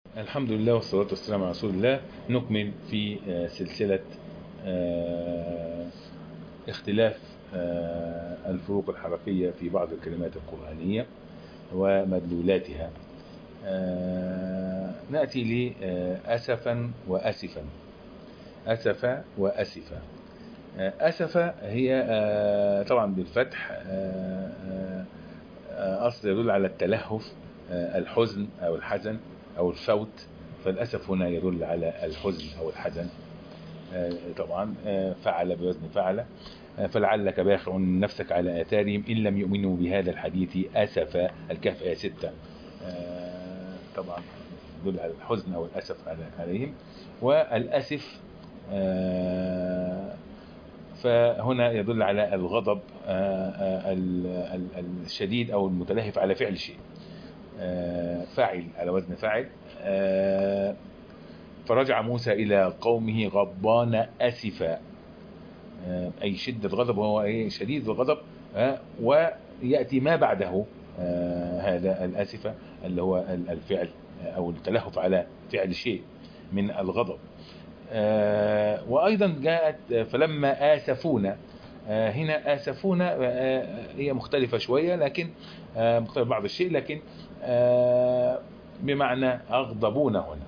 الحمد لله والصلاة والسلام على رسول الله. نكمل في سلسلة اختلاف الفروق الحركية في بعض الكلمات القرآنية ومدلولاتها. نأتي لأسفا وأسفا. أسف وأسف. أسف هي طبعا بالفتح، أصل يدل على التلهف، الحزن أو الحزن أو الفوت. فالأسف هنا يدل على الحزن أو الحزن. طبعا فعل بوزن فعل. فلعلك باخع نفسك على آثارهم إن لم يؤمنوا بهذا الحديث أسفا. الكهف آية 6. طبعا يدل على الحزن أو الأسف عليهم. والأسف فهنا يدل على الغضب الشديد أو المتلهف على فعل شيء. فاعل على وزن فاعل. فرجع موسى إلى قومه غضبان أسفا، أي شدة غضب، وهو شديد الغضب. ويأتي ما بعده هذا الأسفة اللي هو الفعل أو التلهف على فعل شيء من الغضب. وأيضا جاءت فلما آسفونا. هنا آسفونا هي مختلفة شوية، لكن مختلف بعض الشيء، لكن بمعنى أغضبونا هنا.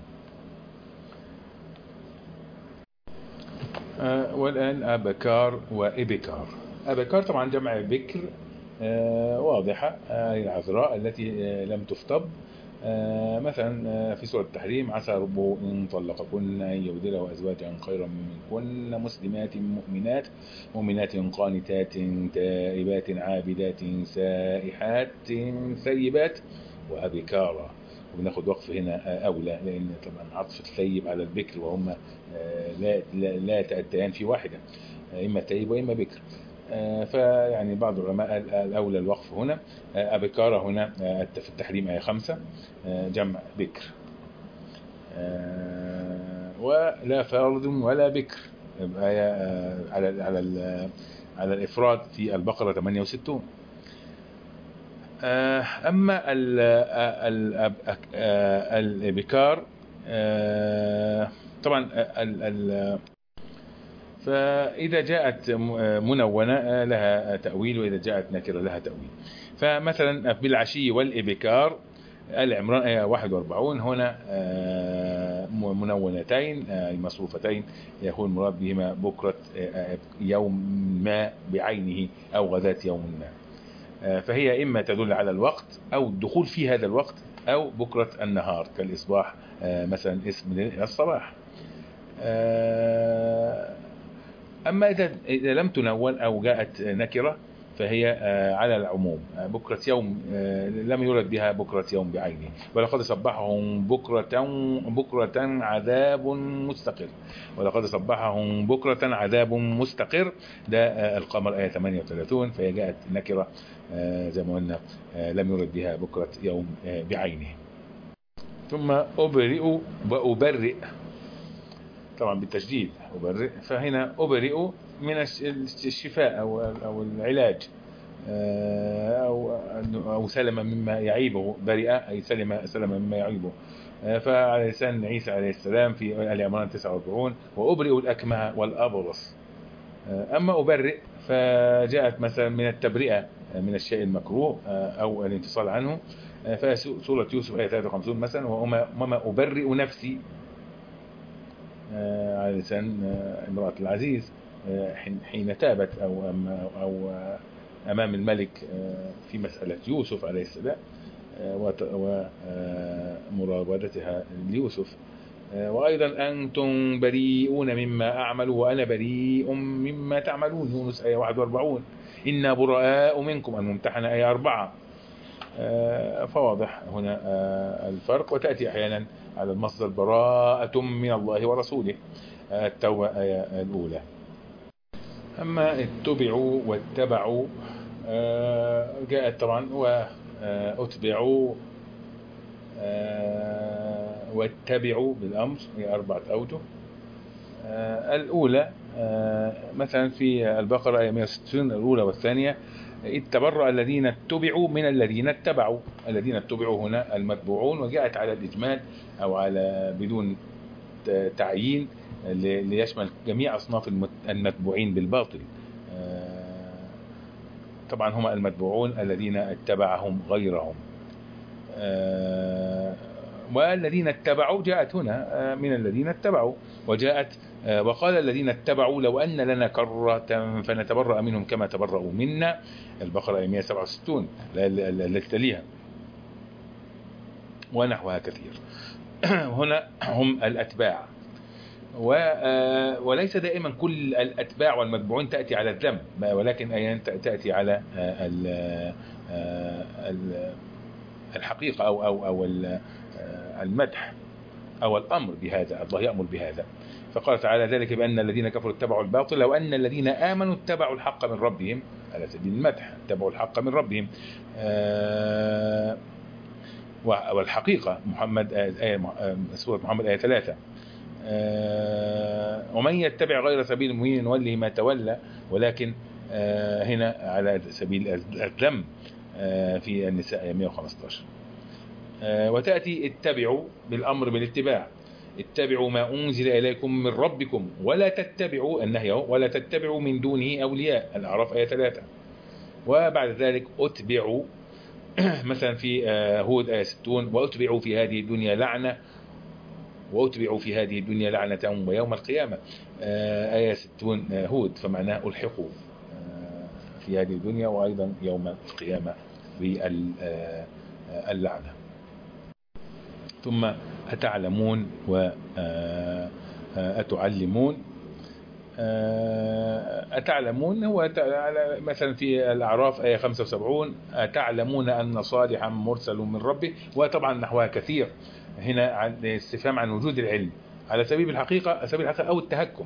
والآن أبكار وإبكار. أبكار طبعا جمع بكر، واضحة، العذراء التي لم تخطب. مثلا في سورة التحريم: عسى ربه إن طلقكن أن يبدله أزواجا خيرا منكن مسلمات مؤمنات قانتات تائبات عابدات سائحات ثيبات وأبكارا. وبناخد وقف هنا أولى، لأن طبعا عطف الثيب على البكر، وهم لا تأتيان في واحدة، إما تائب وإما بكر. فيعني بعض العلماء الأولى الوقف هنا. أبكار هنا في التحريم آية 5 جمع بكر. ولا فرد ولا بكر آية على الإفراد في البقرة 68. أما البكار طبعا فإذا جاءت منونة لها تأويل، وإذا جاءت نكرة لها تأويل. فمثلا بالعشي والإبكار آل عمران آية 41 هنا منونتين مصروفتين، يكون المراد بهما بكرة يوم ما بعينه أو غداة يوم ما. فهي إما تدل على الوقت أو الدخول في هذا الوقت، أو بكرة النهار كالإصباح، مثلا اسم الصباح. أما إذا لم تنون أو جاءت نكرة فهي على العموم. بكرة يوم لم يرد بها بكرة يوم بعينه. ولقد صبحهم بكرة عذاب مستقر. ولقد صبحهم بكرة عذاب مستقر، ده القمر آية 38. فهي جاءت نكرة زي ما قلنا، لم يرد بها بكرة يوم بعينه. ثم أبرئ وأبرئ طبعا بالتشديد أبرئ. فهنا أبرئ من الشفاء أو العلاج، أو سلم مما يعيبه. برئ أي سلم مما يعيبه. فعلى لسان عيسى عليه السلام في آل عمران 49: وأبرئ الأكمه والأبرص. أما أبرئ فجاءت مثلا من التبرئة من الشيء المكروه أو الانفصال عنه. فسورة يوسف آية 53 مثلا: وما أبرئ نفسي، على لسان امرأة العزيز حين تابت أو أمام الملك في مسألة يوسف عليه السلام ومراودتها ليوسف. وأيضا أنتم بريئون مما أعمل وأنا بريء مما تعملون. يونس آية 41: إنا براء منكم. الممتحنة آية 4. فواضح هنا الفرق. وتأتي أحيانا على المصدر براءة من الله ورسوله، التوبة آية الأولى. أما اتبعوا واتبعوا جاءت طبعا واتبعوا واتبعوا بالأمر، هي 4 أوجه. الأولى مثلا في البقرة آية 160 الأولى والثانية: إذ تبرأ الذين اتبعوا من الذين اتبعوا. الذين اتبعوا هنا المتبوعون، وجاءت على الإجمال أو على بدون تعيين ليشمل جميع أصناف المتبوعين بالباطل. طبعا هم المتبوعون الذين اتبعهم غيرهم. والذين اتبعوا جاءت هنا من الذين اتبعوا، وجاءت وقال الذين اتبعوا لو أن لنا كرة فنتبرأ منهم كما تبرأوا منا. البقرة 167 التي تليها، ونحوها كثير. هنا هم الأتباع، وليس دائما كل الأتباع والمتبوعين تأتي على الذم، ولكن أحيانا تأتي على الحقيقة أو المدح أو الأمر بهذا. الله يأمر بهذا، فقال تعالى ذلك بأن الذين كفروا اتبعوا الباطل وأن الذين آمنوا اتبعوا الحق من ربهم، على سبيل المدح، اتبعوا الحق من ربهم. والحقيقة محمد سورة محمد آية 3 ومن يتبع غير سبيل المؤمنين نوله ما تولى، ولكن هنا على سبيل الذم في النساء 115. وتأتي اتبعوا بالأمر بالاتباع، اتبعوا ما أنزل إليكم من ربكم ولا تتبعوا النهي ولا تتبعوا من دونه أولياء، الأعراف آية 3. وبعد ذلك أتبعوا مثلا في هود آية 60 وأتبعوا في هذه الدنيا لعنة، وأتبعوا في هذه الدنيا لعنة ويوم القيامة آية 60 هود، فمعناه ألحقوا في هذه الدنيا وأيضا يوم القيامة باللعنة. ثم أتعلمون وأتعلمون. أتعلمون هو مثلا في الأعراف آية 75 أتعلمون أن صالحا مرسل من ربه، وطبعا نحوها كثير. هنا عن استفهام عن وجود العلم على سبيل الحقيقة أو التهكم.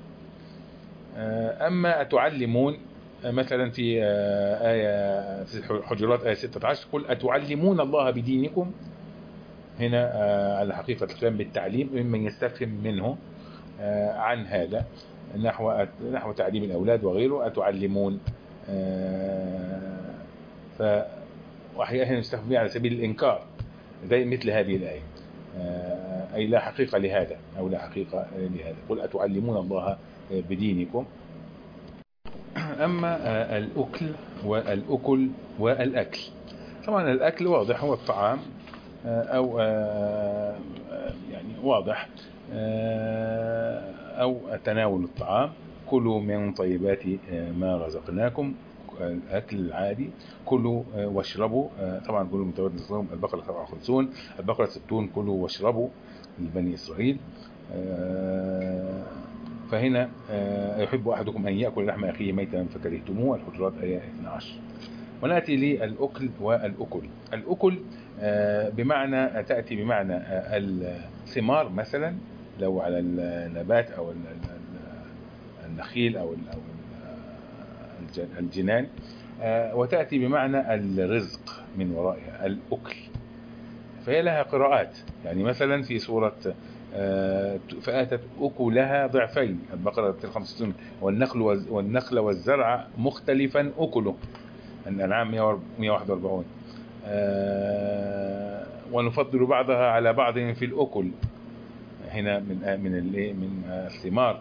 أما أتعلمون مثلا في آية في حجرات آية 16 قل أتعلمون الله بدينكم، هنا على حقيقة الكلام بالتعليم ممن يستفهم منه عن هذا نحو تعليم الأولاد وغيره. أتعلمون وأحيانا يستخدم على سبيل الإنكار زي مثل هذه الآية، أي لا حقيقة لهذا أو لا حقيقة لهذا. قل أتعلمون الله بدينكم. أما الأكل والأكل والأكل، طبعا الأكل واضح هو الطعام أو يعني واضح أو تناول الطعام. كلوا من طيبات ما رزقناكم، الأكل العادي. كلوا واشربوا، طبعا كلوا من طيبات ما رزقناكم. البقرة 57. البقرة 60 كلوا واشربوا لبني إسرائيل. فهنا يحب أحدكم أن يأكل لحم أخيه ميتا فكرهتموه، الحجرات آية 12. ونأتي للأكل والأكل. الأكل بمعنى تأتي بمعنى الثمار مثلا لو على النبات أو النخيل أو الجنان، وتأتي بمعنى الرزق من ورائها الأكل. فهي لها قراءات، يعني مثلا في سورة فآتت أكلها ضعفين، البقرة 65. والنخل والزرع مختلفا أكله، الأنعام 141. ونفضل بعضها على بعض في الأكل، هنا من الثمار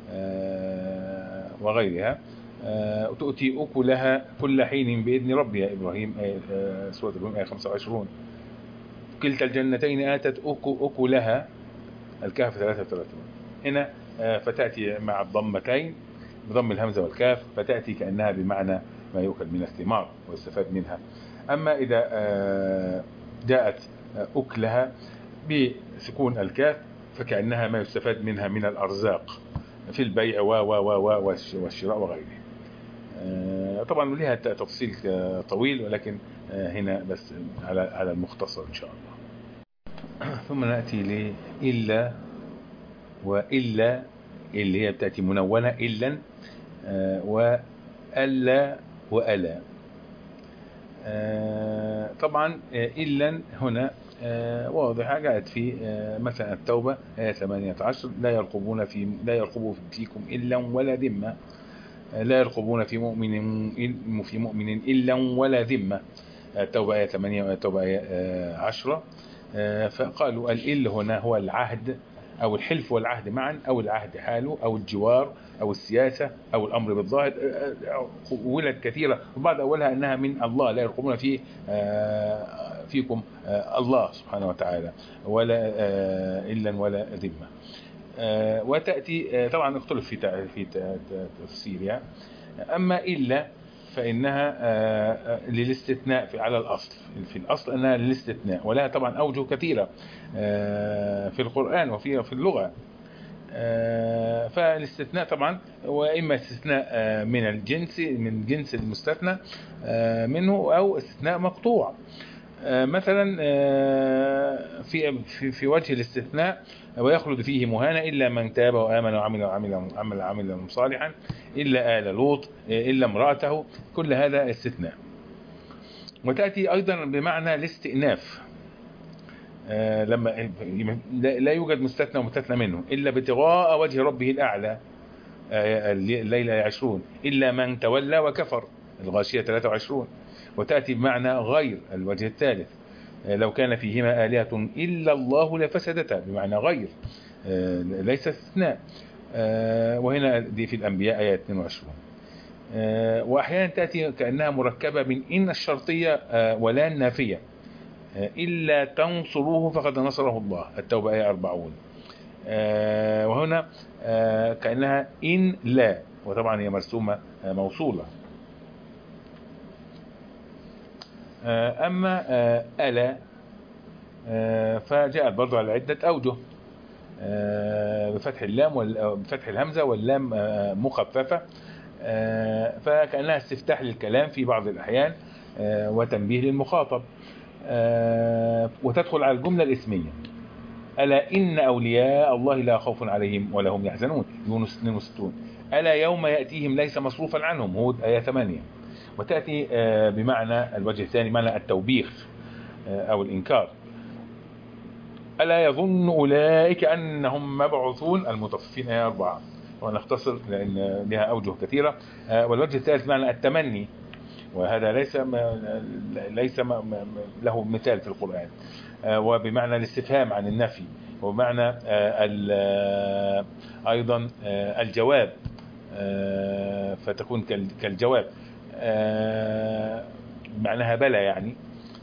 وغيرها. تؤتي أكلها كل حين بإذن ربها، إبراهيم سورة إبراهيم آية 25. كلتا الجنتين آتت أكلها، الكهف 33. هنا فتأتي مع الضمتين بضم الهمزة والكاف، فتأتي كأنها بمعنى ما يؤكل من الثمار ويستفاد منها. أما إذا جاءت أكلها بسكون الكاف فكأنها ما يستفاد منها من الأرزاق في البيع والشراء وغيره. طبعا لها تفصيل طويل، ولكن هنا بس على المختصر إن شاء الله. ثم نأتي لإلا وإلا اللي هي بتأتي منونة إلا وألا وألا. طبعا إلا هنا واضحة، جاءت في مثلا التوبة 18 لا يرقبوا فيكم إلا ولا ذمة. لا يرقبون في مؤمن إلا ولا ذمة. التوبة آية 8 والتوبة آية 10. فقالوا الإل هنا هو العهد أو الحلف والعهد معا، أو العهد حاله، أو الجوار، أو السياسة، أو الأمر بالظاهر. ولد كثيرة، وبعض أولها أنها من الله، لا يرقبون فيكم الله سبحانه وتعالى ولا إلا ولا ذمة. وتأتي طبعا اختلف في تفسيرها. أما إلا فإنها للاستثناء على الأصل، في الأصل أنها للاستثناء، ولها طبعا أوجه كثيرة في القرآن وفي اللغة. فالاستثناء طبعا وإما استثناء من جنس المستثنى منه، أو استثناء مقطوع. مثلا في وجه الاستثناء: ويخلد فيه مهانا إلا من تاب وآمن وعمل صالحا إلا آل لوط إلا امرأته. كل هذا استثناء. وتأتي أيضا بمعنى الاستئناف، لما لا يوجد مستثنى ومستثنى منه إلا ابتغاء وجه ربه الأعلى، الليلة 20، إلا من تولى وكفر، الغاشية 23. وتأتي بمعنى غير، الوجه الثالث: لو كان فيهما آلهة إلا الله لفسدتا، بمعنى غير، ليس استثناء. وهنا دي في الأنبياء آية 22. وأحيانا تأتي كأنها مركبة من إن الشرطية ولا النافية: إلا تنصروه فقد نصره الله، التوبة آية 40. وهنا كأنها إن لا، وطبعا هي مرسومة موصولة. أما ألا فجاءت برضو على عدة أوجه، بفتح اللام بفتح الهمزة، واللام مخففة، فكأنها استفتاح للكلام في بعض الأحيان وتنبيه للمخاطب. وتدخل على الجملة الاسمية: ألا إن أولياء الله لا خوف عليهم ولا هم يحزنون، يونس 62. ألا يوم يأتيهم ليس مصروفا عنهم، هود آية 8. وتأتي بمعنى الوجه الثاني، معنى التوبيخ أو الإنكار: ألا يظن أولئك أنهم مبعوثون، المطففين آية 4. ونختصر لأن لها أوجه كثيرة. والوجه الثالث معنى التمني، وهذا ليس له مثال في القرآن. وبمعنى الاستفهام عن النفي، وبمعنى أيضا الجواب، فتكون كالجواب، معناها بلى يعني،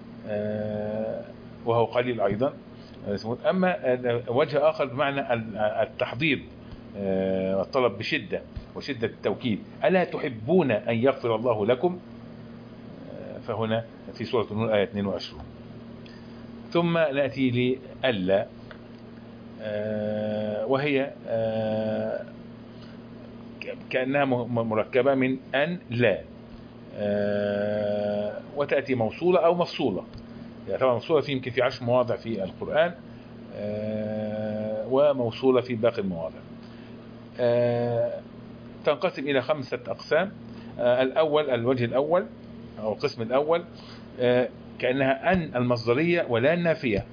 وهو قليل أيضا. أما وجه آخر بمعنى التحضيض والطلب بشدة وشدة التوكيد: ألا تحبون أن يغفر الله لكم، فهنا في سورة النور آية 22. ثم نأتي لألا، وهي كأنها مركبة من أن لا، وتأتي موصولة أو مفصولة. يعني طبعا موصولة في يمكن في 10 مواضع في القرآن، وموصولة في باقي المواضع. تنقسم إلى 5 أقسام. الأول، الوجه الأول أو القسم الأول، كأنها أن المصدرية ولا النافية: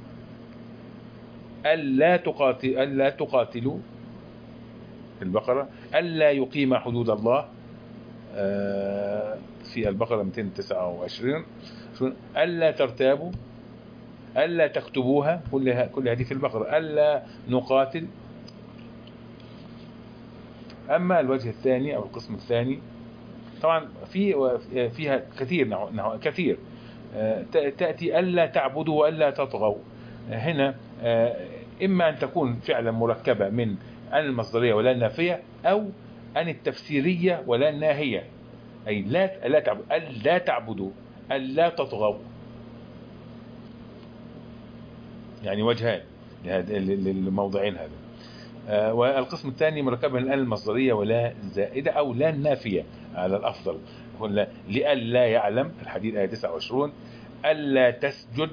ألا تقاتلوا في البقرة، ألا يقيم حدود الله في البقرة 229، ألا ترتابوا، ألا تكتبوها، كل هذه في البقرة، ألا نقاتل. أما الوجه الثاني أو القسم الثاني، طبعا فيها كثير تأتي ألا تعبدوا وألا تطغوا. هنا إما أن تكون فعلا مركبة من أن المصدرية ولا النافية، أو أن التفسيرية ولا الناهية، أي لا تعبدوا، ألا تطغوا، يعني وجهان للموضعين هذا. والقسم الثاني مركب من الآن المصدرية ولا زائدة أو لا النافية على الأفضل، لألا يعلم، الحديد آية 29. ألا تسجد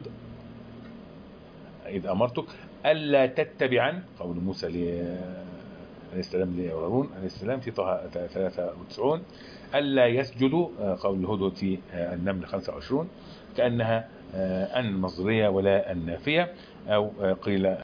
إذا أمرتك، ألا تتبعا، قول موسى عليه السلام لهارون عليه السلام في طه 93. ألا يسجدوا، قول الهدهد في النمل 25. كأنها أن المصدرية ولا النافية، أو قيل